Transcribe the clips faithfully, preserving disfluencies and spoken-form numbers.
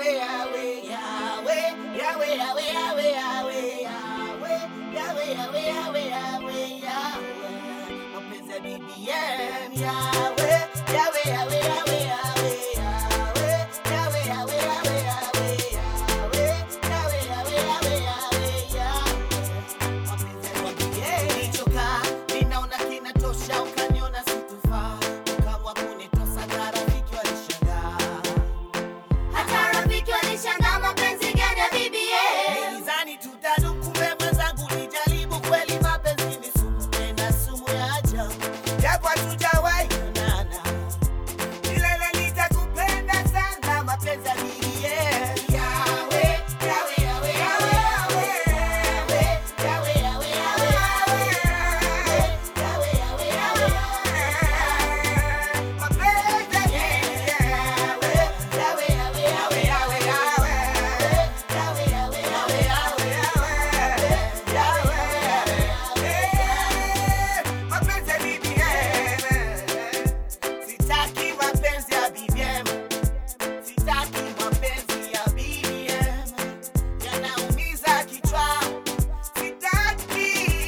Yahweh, Yahweh, Yahweh, Yahweh, Yahweh, Yahweh, Yahweh, Yahweh, Yahweh, Yahweh, Yahweh, Yahweh, mapenzi ya B B M, Yahweh, Yahweh, Yahweh, Yahweh, Yahweh, Yahweh, Yahweh, Yahweh, Yahweh, Yahweh, Yahweh, Yahweh, Yahweh, Yahweh, Yahweh, mapenzi ya B B M. Nichoka, ninaona kinatosha, ukaniona situfaa, ukaamua kunitosa na rafiki walishangaa. Hata rafiki walishangaa mapenzi gani ya B B M. Nilizani tutadumu, kumbe mwenzangu nijaribu, kweli mapenzi ni sumu, tena sumu ya ajabu. Japo hatujawahi kuonana, milele nitakupenda sana, mapenzi ya B B M. Yahweh, Yahweh, Yahweh, Yahweh, Yahweh, Yahweh, Yahweh, Yahweh, Yahweh, Yahweh, mapenzi ya B B M. Yahweh, Yahweh, Yahweh, Yahweh, Yahweh, Yahweh, Yahweh, Yahweh, Yahweh, mapenzi ya B B M. Sitaki mapenzi ya B B M. Sitaki mapenzi ya B B M. Yanaumiza kichwa. Sitaki.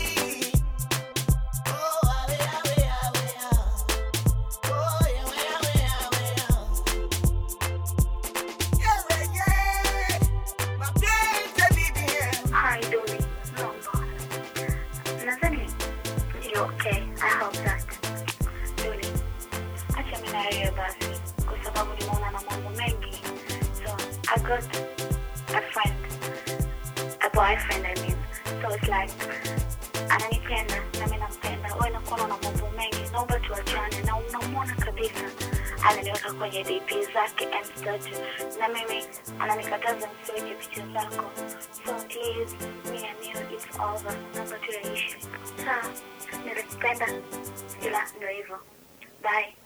Oh, awe, awe, awe, awe. Oh, yawe, yawe, yawe, yawe. Yawe, yeah. Mapenzi ya B B M. Hi, Dolly. No, no. Nadhani you're okay. I hope that. Dolly, acha mimi na wewe basi, kwa sababu nimeona na mambo mengi. So I got a friend, a boyfriend, I mean. So it's like ananipenda na mimi nampenda. Wewe unakuwa na mambo mengi, naomba tuachane, na unamwona kabisa ananiweka kwenye D P zake and status, na mimi ananikataza nisiweke picha zako. So please, me and you, it's over. Naomba tuishi. Sawa, nilikupenda ila ndio hivyo. Bye.